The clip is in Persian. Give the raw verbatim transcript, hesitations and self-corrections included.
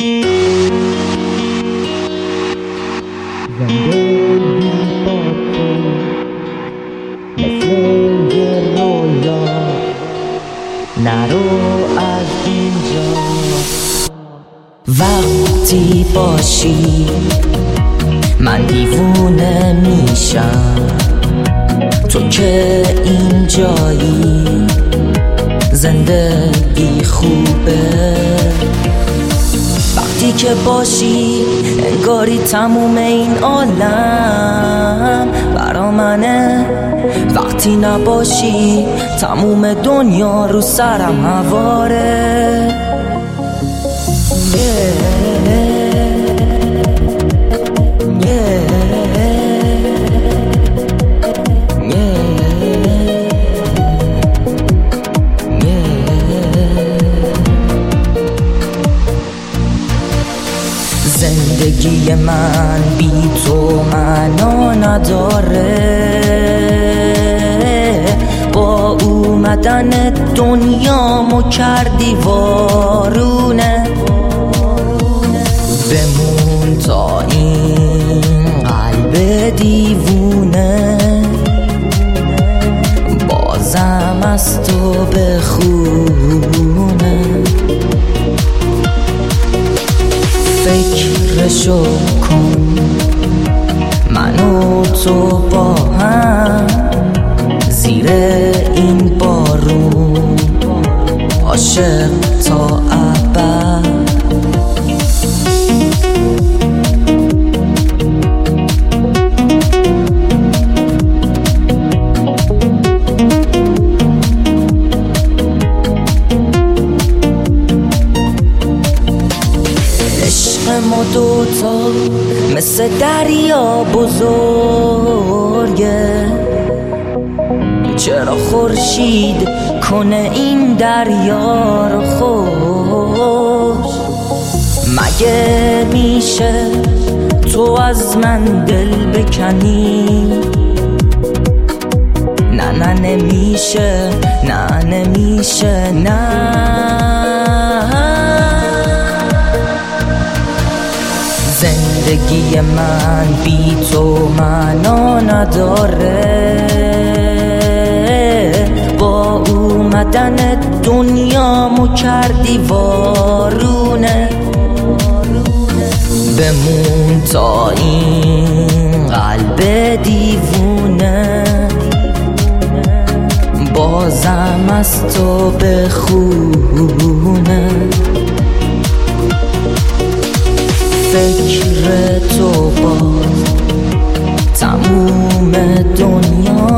نرو از اینجا. وقتی باشی من دیوونه میشم، تو که اینجایی زندگی خوبه. وقتی که باشی انگاری تموم این عالم برا منه، وقتی نباشی تموم دنیا رو سرم هواره. زندگی من بی تو معنا نداره، با اومدن دنیامو کردی وارونه. بمون تا این قلب دیوونه بازم از تو بخونه. فکرشو کن من و تو با هم زیر این بارون عاشق تا ابد. ما دوتا مثل دریا بزرگه، چرا خورشید کنه این دریا رو خوش؟ مگه میشه تو از من دل بکنی؟ نه نه نمیشه، نه نمیشه، نه. زندگی من بی تو معنا نداره، با اومدن دنیامو کردی وارونه. بمون تا این قلب دیوونه بازم از تو بخونه. فکر تو باز تموم دنیا